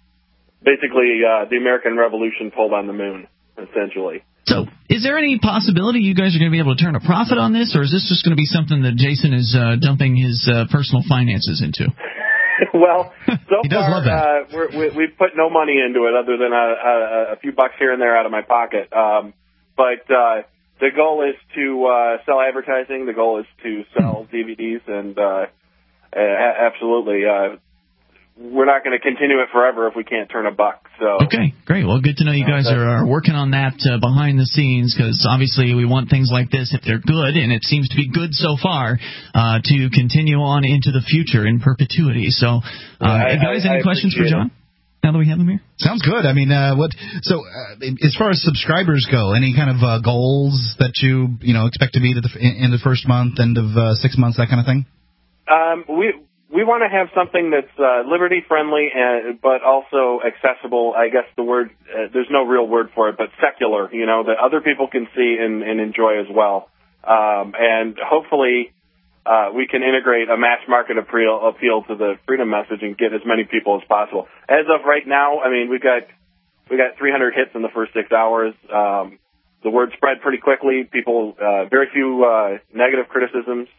Basically, uh, the American Revolution pulled on the moon, essentially. So, is there any possibility you guys are going to be able to turn a profit on this, or is this just going to be something that Jason is uh, dumping his uh, personal finances into? Well, so He does far love that. uh, we're, we, we've put no money into it other than a, a, a few bucks here and there out of my pocket. Um, but uh, the goal is to uh, sell advertising. The goal is to sell D V Ds, and uh, a- absolutely, uh, we're not going to continue it forever if we can't turn a buck. So Okay, great. Well, good to know you guys are, are working on that uh, behind the scenes, because obviously we want things like this, if they're good, and it seems to be good so far, uh, to continue on into the future in perpetuity. So, uh, I, guys, I, any I questions for John? Now that we have him here? Sounds good. I mean, uh, what? So, uh, as far as subscribers go, any kind of uh, goals that you you know expect to meet at the end of the first month, end of uh, six months, that kind of thing? Um, we we want to have something that's uh, liberty friendly, and but also accessible. I guess the word uh, there's no real word for it, but secular. You know, that other people can see and, and enjoy as well. Um, and hopefully, uh, we can integrate a mass market appeal appeal to the freedom message and get as many people as possible. As of right now, I mean, we got we got three hundred hits in the first six hours. Um, the word spread pretty quickly. People, uh, very few uh, negative criticisms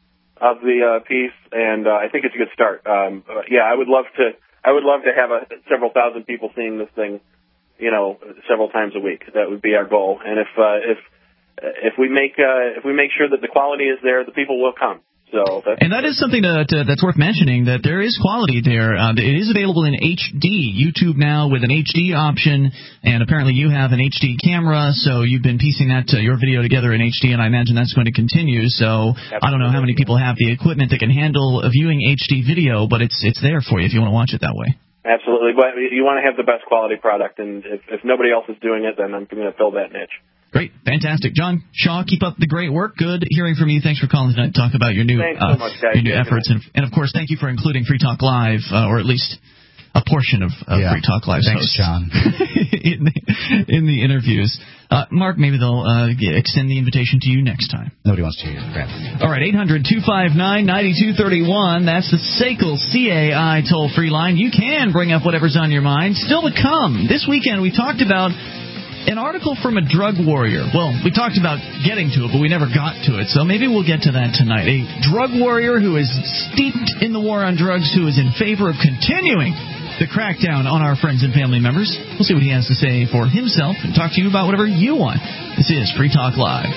of the uh, piece, and uh, I think it's a good start. Um, uh, yeah, I would love to. I would love to have a, several thousand people seeing this thing, you know, several times a week. That would be our goal. And if uh, if if we make uh, if we make sure that the quality is there, the people will come. So that's, and that is something to, to, that's worth mentioning, that there is quality there. Uh, it is available in H D. YouTube now with an H D option, and apparently you have an H D camera, so you've been piecing that uh, your video together in H D, and I imagine that's going to continue. So Absolutely. I don't know how many people have the equipment that can handle viewing H D video, but it's it's there for you if you want to watch it that way. Absolutely, but you want to have the best quality product, and if, if nobody else is doing it, then I'm going to fill that niche. Great. Fantastic. John Shaw, keep up the great work. Good hearing from you. Thanks for calling tonight to talk about your new, Thanks so uh, much, guys. your new efforts. And, and, of course, thank you for including Free Talk Live, uh, or at least a portion of, of yeah. Free Talk Live. Thanks, hosts John. in, the, in the interviews. Uh, Mark, maybe they'll uh, extend the invitation to you next time. Nobody wants to hear crap. All right, eight hundred two five nine nine two three one. That's the S A C L C A I toll-free line. You can bring up whatever's on your mind. Still to come. This weekend we talked about an article from a drug warrior. Well, we talked about getting to it, but we never got to it, so maybe we'll get to that tonight. A drug warrior who is steeped in the war on drugs, who is in favor of continuing the crackdown on our friends and family members. We'll see what he has to say for himself and talk to you about whatever you want. This is Free Talk Live.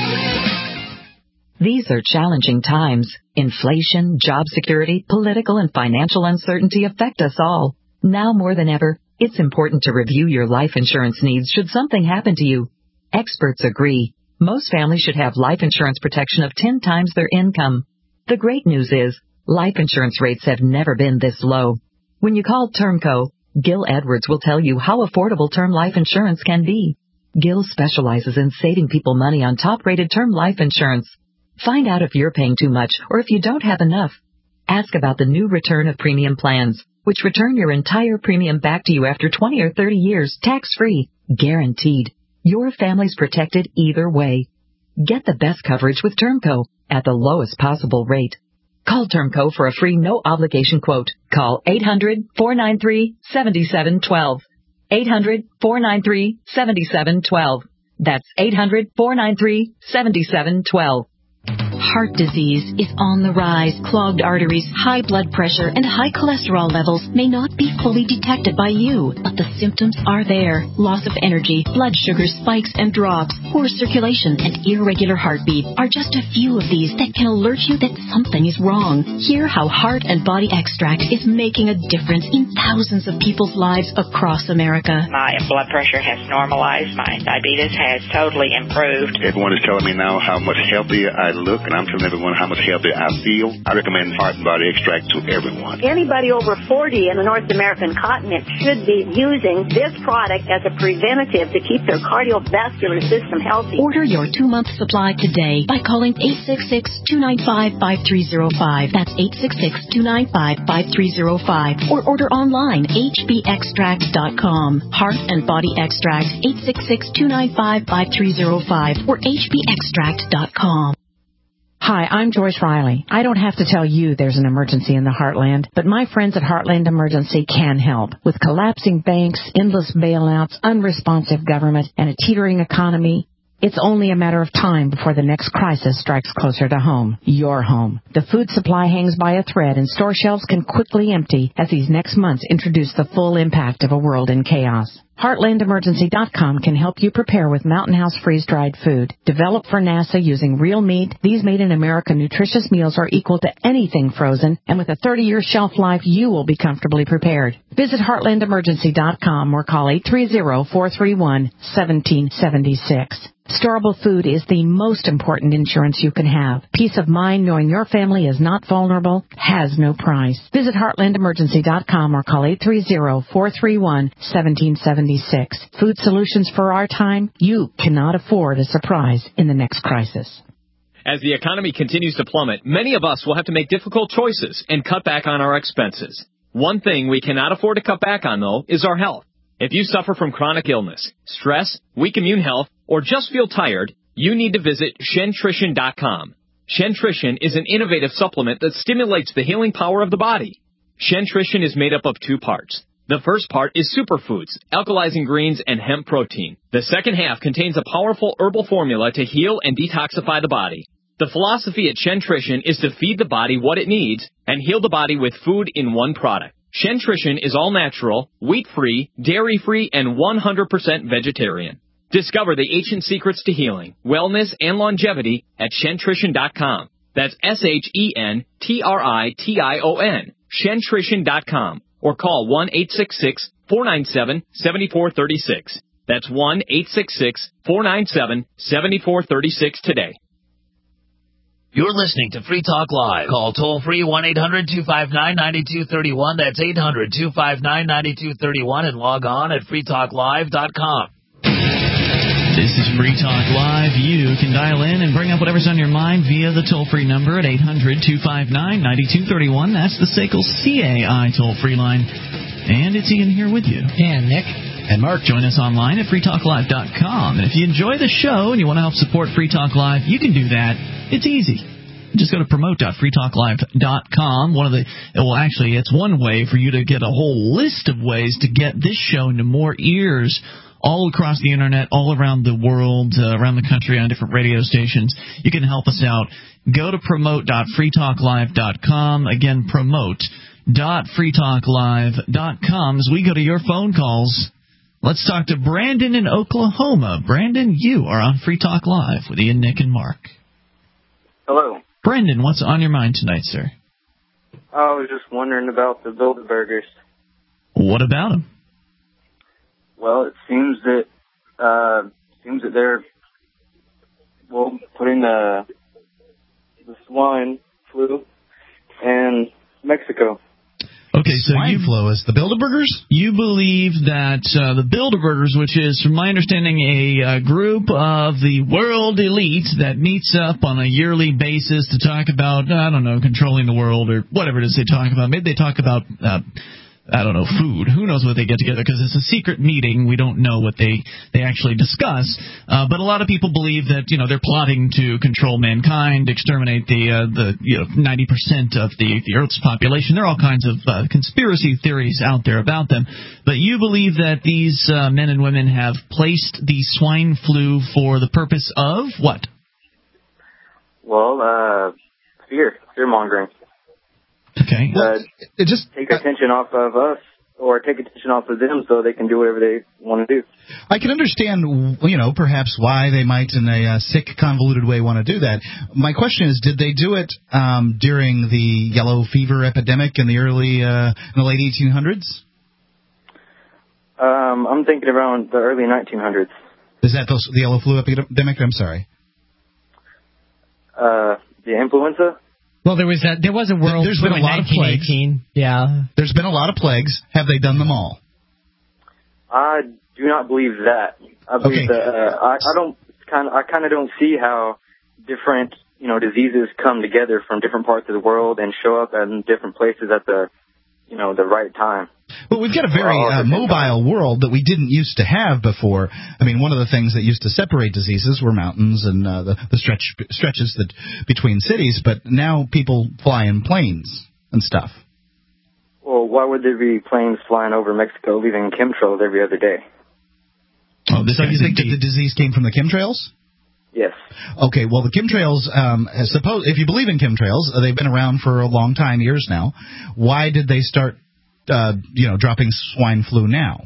These are challenging times. Inflation, job security, political and financial uncertainty affect us all. Now more than ever, it's important to review your life insurance needs should something happen to you. Experts agree. Most families should have life insurance protection of ten times their income. The great news is, life insurance rates have never been this low. When you call Termco, Gil Edwards will tell you how affordable term life insurance can be. Gil specializes in saving people money on top-rated term life insurance. Find out if you're paying too much or if you don't have enough. Ask about the new return of premium plans, which return your entire premium back to you after twenty or thirty years, tax-free, guaranteed. Your family's protected either way. Get the best coverage with Termco at the lowest possible rate. Call Termco for a free no-obligation quote. Call eight hundred four nine three seven seven one two. eight hundred four nine three seven seven one two. That's eight hundred four nine three seven seven one two. Heart disease is on the rise. Clogged arteries, high blood pressure, and high cholesterol levels may not be fully detected by you, but the symptoms are there. Loss of energy, blood sugar spikes and drops, poor circulation, and irregular heartbeat are just a few of these that can alert you that something is wrong. Hear how Heart and Body Extract is making a difference in thousands of people's lives across America. My blood pressure has normalized. My diabetes has totally improved. Everyone is telling me now how much healthier I look, and I'm telling everyone how much healthier I feel. I recommend Heart and Body Extract to everyone. Anybody over forty in the North American continent should be using this product as a preventative to keep their cardiovascular system healthy. Order your two-month supply today by calling eight six six, two nine five, five three zero five. That's eight six six, two nine five, five three zero five. Or order online, h b extract dot com. Heart and Body Extract, eight six six, two nine five, five three zero five or h b extract dot com. Hi, I'm Joyce Riley. I don't have to tell you there's an emergency in the Heartland, but my friends at Heartland Emergency can help. With collapsing banks, endless bailouts, unresponsive government, and a teetering economy, It's only a matter of time before the next crisis strikes closer to home, your home. The food supply hangs by a thread and store shelves can quickly empty as these next months introduce the full impact of a world in chaos. Heartland Emergency dot com can help you prepare with Mountain House freeze-dried food. Developed for NASA using real meat, these made-in-America nutritious meals are equal to anything frozen, and with a thirty-year shelf life, you will be comfortably prepared. Visit Heartland Emergency dot com or call eight three zero, four three one, one seven seven six. Storable food is the most important insurance you can have. Peace of mind knowing your family is not vulnerable has no price. Visit Heartland Emergency dot com or call eight three zero, four three one, one seven seven six. Food solutions for our time. You cannot afford a surprise in the next crisis. As the economy continues to plummet, many of us will have to make difficult choices and cut back on our expenses. One thing we cannot afford to cut back on, though, is our health. If you suffer from chronic illness, stress, weak immune health, or just feel tired, you need to visit Shentrition dot com. Shentrition is an innovative supplement that stimulates the healing power of the body. Shentrition is made up of two parts. The first part is superfoods, alkalizing greens, and hemp protein. The second half contains a powerful herbal formula to heal and detoxify the body. The philosophy at Shentrition is to feed the body what it needs and heal the body with food in one product. Shentrition is all natural, wheat-free, dairy-free, and one hundred percent vegetarian. Discover the ancient secrets to healing, wellness, and longevity at Shentrition dot com. That's S H E N T R I T I O N, Shentrition dot com. Or call one eight six six, four nine seven, seven four three six. That's one eight six six, four nine seven, seven four three six today. You're listening to Free Talk Live. Call toll-free one eight hundred, two five nine, nine two three one. That's eight hundred, two five nine, nine two three one. And log on at free talk live dot com. This is Free Talk Live. You can dial in and bring up whatever's on your mind via the toll-free number at eight hundred, two five nine, nine two three one. That's the S A C L C A I toll-free line. And it's Ian here with you. And Nick. And Mark. Join us online at free talk live dot com. And if you enjoy the show and you want to help support Free Talk Live, you can do that. It's easy. Just go to promote dot free talk live dot com. One of the well, actually, it's one way for you to get a whole list of ways to get this show into more ears all across the internet, all around the world, uh, around the country on different radio stations. You can help us out. Go to promote dot free talk live dot com. Again, promote dot free talk live dot com. As we go to your phone calls, let's talk to Brandon in Oklahoma. Brandon, you are on Free Talk Live with Ian, Nick, and Mark. Hello. Brandon, what's on your mind tonight, sir? I was just wondering about the Bilderbergers. What about them? Well, it seems that uh, seems that they're well putting the the swine flu in Mexico. Okay, so swine you flu is the Bilderbergers? You believe that uh, the Bilderbergers, which is, from my understanding, a uh, group of the world elite that meets up on a yearly basis to talk about, I don't know, controlling the world or whatever it is they talk about. Maybe they talk about, uh, I don't know, food. Who knows what they get together, because it's a secret meeting. We don't know what they, they actually discuss. Uh, but a lot of people believe that, you know, they're plotting to control mankind, exterminate the, uh, the you know, ninety percent of the, the Earth's population. There are all kinds of uh, conspiracy theories out there about them. But you believe that these uh, men and women have placed the swine flu for the purpose of what? Well, uh, fear, fear mongering. Okay. Uh, it just take attention off of us, or take attention off of them, so they can do whatever they want to do. I can understand, you know, perhaps why they might, in a uh, sick, convoluted way, want to do that. My question is, did they do it um, during the yellow fever epidemic in the early, uh, in the late eighteen hundreds? Um, I'm thinking around the early nineteen hundreds. Is that those, the yellow flu epidemic? I'm sorry. Uh, the influenza. Well, there was a, there was a world There's flu been a in lot of plagues. Yeah. There's been a lot of plagues. Have they done them all? I do not believe that. I believe Okay. that. Uh, I, I don't kind of. I kind of don't see how different, you know, diseases come together from different parts of the world and show up in different places at the, you know, the right time. Well, we've got a very uh, mobile world that we didn't used to have before. I mean, one of the things that used to separate diseases were mountains and uh, the, the stretch stretches that between cities, but now people fly in planes and stuff. Well, why would there be planes flying over Mexico leaving chemtrails every other day? Oh, so you think that the disease came from the chemtrails? Yes. Okay, well, the chemtrails, um, suppose if you believe in chemtrails, uh, they've been around for a long time, years now. Why did they start, uh, you know, dropping swine flu now?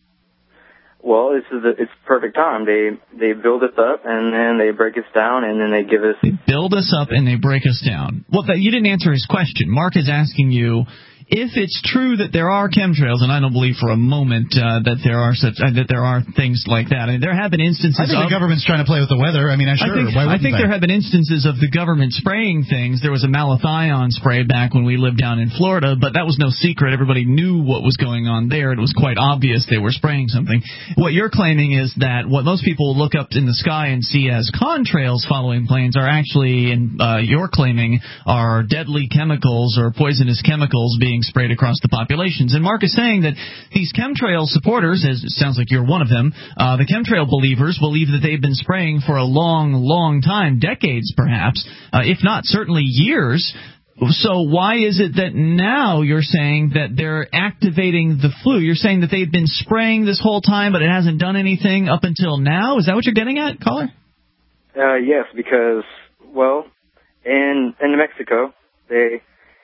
Well, this is the, it's perfect time. They they build us up and then they break us down and then they give us. They build us up and they break us down. Well, that, you didn't answer his question. Mark is asking you, if it's true that there are chemtrails, and I don't believe for a moment uh, that there are such uh, that there are things like that. I mean, there have been instances. I think of, the government's trying to play with the weather. I mean, I'm sure. I think, Why I think they? there have been instances of the government spraying things. There was a malathion spray back when we lived down in Florida, but that was no secret. Everybody knew what was going on there. It was quite obvious they were spraying something. What you're claiming is that what most people look up in the sky and see as contrails following planes are actually, and uh, you're claiming, are deadly chemicals or poisonous chemicals being sprayed across the populations. And Mark is saying that these chemtrail supporters, as it sounds like you're one of them, uh, the chemtrail believers believe that they've been spraying for a long, long time, decades perhaps, uh, if not certainly years. So why is it that now you're saying that they're activating the flu? You're saying that they've been spraying this whole time, but it hasn't done anything up until now? Is that what you're getting at, caller? Uh, yes, because, well, in in New Mexico, they...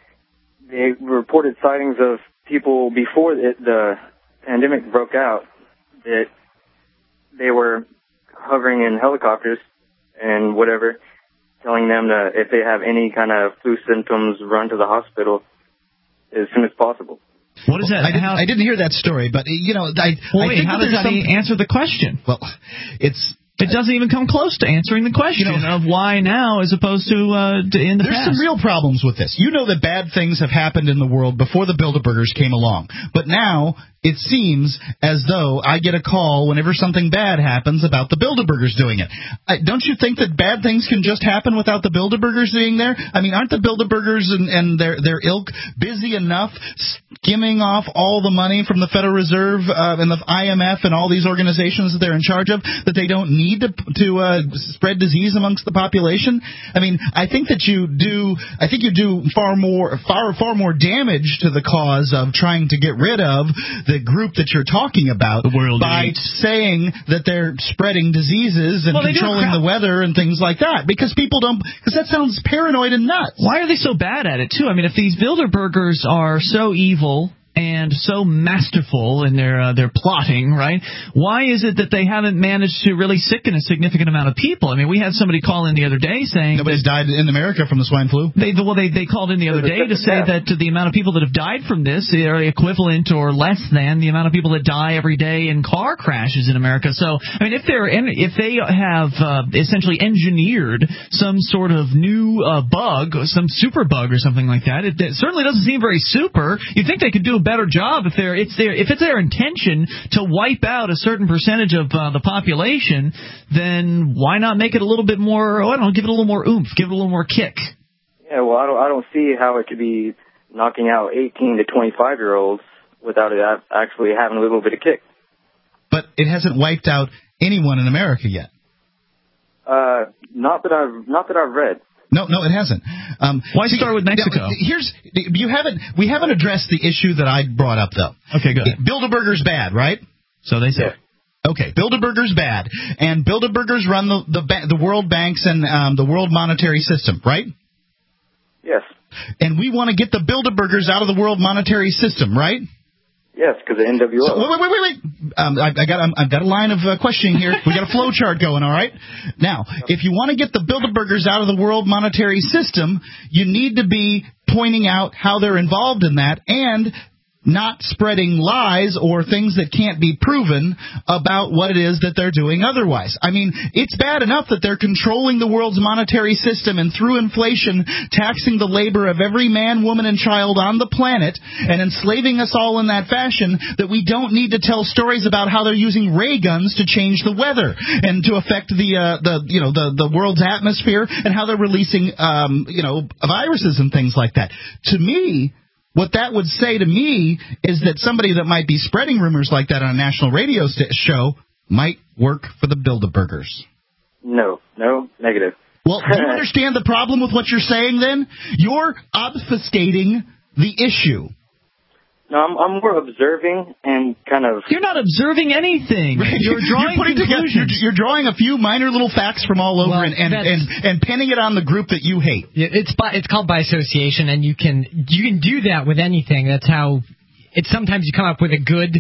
They reported sightings of people before it, the pandemic broke out that they were hovering in helicopters and whatever, telling them that if they have any kind of flu symptoms, run to the hospital as soon as possible. What is that? I didn't, I didn't hear that story, but, you know, I, well, I wait, think how that does that some... answer the question? Well, it's... It doesn't even come close to answering the question, you know, of why now as opposed to, uh, to in the There's past. some real problems with this. You know that bad things have happened in the world before the Bilderbergers came along. But now it seems as though I get a call whenever something bad happens about the Bilderbergers doing it. I, don't you think that bad things can just happen without the Bilderbergers being there? I mean, aren't the Bilderbergers and, and their, their ilk busy enough skimming off all the money from the Federal Reserve uh, and the I M F and all these organizations that they're in charge of that they don't need to, to uh, spread disease amongst the population? I mean, I think that you do. I think you do far more, far, far more damage to the cause of trying to get rid of the group that you're talking about the world by AIDS. saying that they're spreading diseases and well, controlling the weather and things like that. Because people don't. Because that sounds paranoid and nuts. Why are they so bad at it too? I mean, if these Bilderbergers are so evil and so masterful in their uh, their plotting, right? Why is it that they haven't managed to really sicken a significant amount of people? I mean, we had somebody call in the other day saying nobody's that, died in America from the swine flu. They, well, they they called in the other day to say that the amount of people that have died from this are equivalent or less than the amount of people that die every day in car crashes in America. So, I mean, if they're if they have uh, essentially engineered some sort of new uh, bug, some super bug or something like that, it, it certainly doesn't seem very super. You'd think they could do a better job if they're it's their if it's their intention to wipe out a certain percentage of uh, the population. Then why not make it a little bit more? Oh, I don't know, give it a little more oomph, give it a little more kick. Yeah, well, I don't I don't see how it could be knocking out eighteen to twenty-five year olds without it actually having a little bit of kick. But it hasn't wiped out anyone in America yet. Uh, not that I've not that I've read. No, no, it hasn't. Um, Why see, start with Mexico? Here's you haven't we haven't addressed the issue that I brought up though. Okay, go ahead. Bilderberger's bad, right? So they say. Yeah. Okay, Bilderberger's bad, and Bilderbergers run the the, the World Banks and um, the World Monetary System, right? Yes. And we want to get the Bilderbergers out of the World Monetary System, right? Yes, because the N W O. So, wait, wait, wait, wait. Um, I, I got, um, I've got a line of uh, questioning here. We got a flow chart going. All right. Now, if you want to get the Bilderbergers out of the World Monetary System, you need to be pointing out how they're involved in that and not spreading lies or things that can't be proven about what it is that they're doing otherwise. I mean, it's bad enough that they're controlling the world's monetary system and through inflation taxing the labor of every man, woman, and child on the planet and enslaving us all in that fashion that we don't need to tell stories about how they're using ray guns to change the weather and to affect the uh, the you know the the world's atmosphere and how they're releasing um, you know viruses and things like that. To me, what that would say to me is that somebody that might be spreading rumors like that on a national radio st- show might work for the Bilderbergers. No, no, negative. Well, do you understand the problem with what you're saying then? You're obfuscating the issue. No, I'm, I'm more observing and kind of... You're not observing anything. Right. You're drawing you're putting together, you're, you're drawing a few minor little facts from all over Well, and, and, and, and pinning it on the group that you hate. It's by, it's called by association, and you can you can do that with anything. That's how... It's sometimes you come up with a good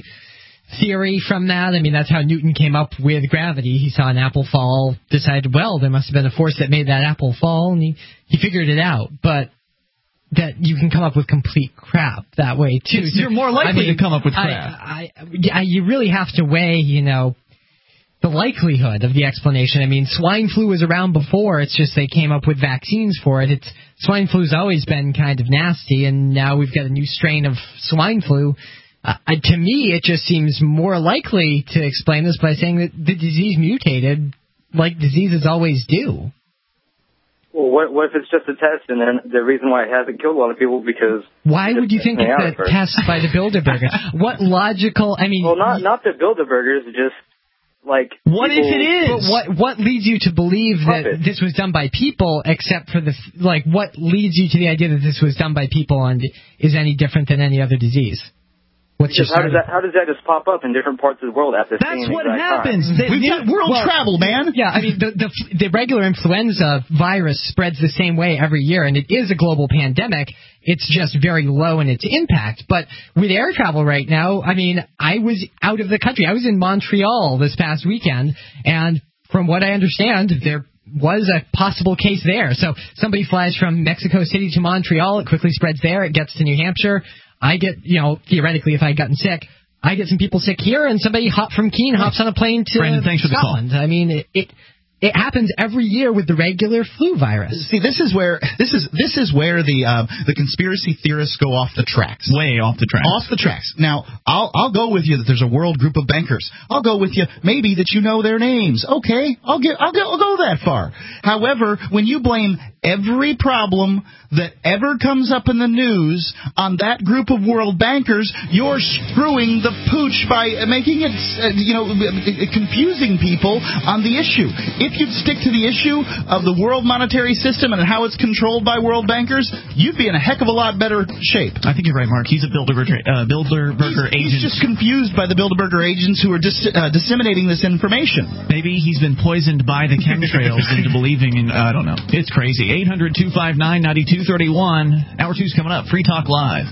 theory from that. I mean, that's how Newton came up with gravity. He saw an apple fall, decided, well, there must have been a force that made that apple fall, and he, he figured it out. But... that you can come up with complete crap that way, too. You're more likely I mean, to come up with crap. I, I, I, you really have to weigh, you know, the likelihood of the explanation. I mean, swine flu was around before. It's just they came up with vaccines for it. It's swine flu's always been kind of nasty, and now we've got a new strain of swine flu. Uh, to me, it just seems more likely to explain this by saying that the disease mutated like diseases always do. Well, what, what if it's just a test, and then the reason why it hasn't killed a lot of people because... Why would you think it's a test by the Bilderbergers? What logical... I mean... Well, not not the Bilderbergers, just, like... What people, if it is? But what, what leads you to believe that puppets. this was done by people, except for the... Like, what leads you to the idea that this was done by people and is any different than any other disease? What's Because how does that how does that just pop up in different parts of the world at the That's same what exact happens. time? The- We've got world well, travel, man. Yeah, I mean, the, the the regular influenza virus spreads the same way every year, and it is a global pandemic. It's just very low in its impact. But with air travel right now, I mean, I was out of the country. I was in Montreal this past weekend, and from what I understand, there was a possible case there. So somebody flies from Mexico City to Montreal, it quickly spreads there, it gets to New Hampshire. I get, you know, theoretically, if I had gotten sick, I get some people sick here, and somebody hop from Keene hops on a plane to Brandon, thanks for the call. Scotland. I mean, it, it it happens every year with the regular flu virus. See, this is where this is this is where the uh, the conspiracy theorists go off the tracks. Way off the tracks. Off the tracks. Now, I'll I'll go with you that there's a world group of bankers. I'll go with you maybe that you know their names. Okay, I'll get I'll go I'll go that far. However, when you blame every problem that ever comes up in the news on that group of world bankers, you're screwing the pooch by making it, uh, you know, confusing people on the issue. If you'd stick to the issue of the world monetary system and how it's controlled by world bankers, you'd be in a heck of a lot better shape. I think you're right, Mark. He's a Bilderberger, uh, Bilderberger he's, agent. He's just confused by the Bilderberger agents who are dis- uh, disseminating this information. Maybe he's been poisoned by the chemtrails into believing in, uh, I don't know. It's crazy. eight hundred two five nine nine two three one. Hour two's coming up. Free Talk Live.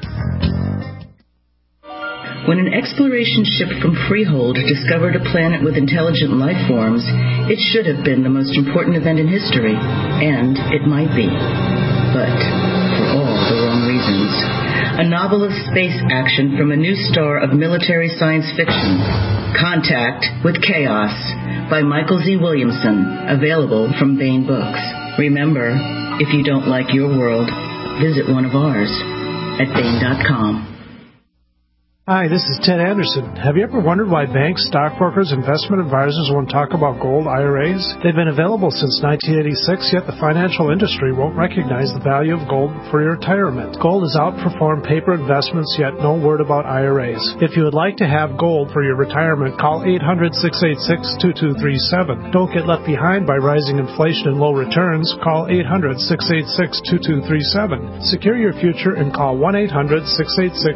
When an exploration ship from Freehold discovered a planet with intelligent life forms, it should have been the most important event in history, and it might be. But for all the wrong reasons. A novel of space action from a new star of military science fiction, Contact with Chaos, by Michael Z. Williamson, available from Baen Books. Remember, if you don't like your world, visit one of ours at Baen dot com. Hi, this is Ted Anderson. Have you ever wondered why banks, stockbrokers, investment advisors won't talk about gold I R As? They've been available since nineteen eighty-six, yet the financial industry won't recognize the value of gold for your retirement. Gold has outperformed paper investments, yet no word about I R As. If you would like to have gold for your retirement, call eight hundred, six eight six, two two three seven. Don't get left behind by rising inflation and low returns. Call eight hundred, six eight six, two two three seven. Secure your future and call one eight hundred, six eight six,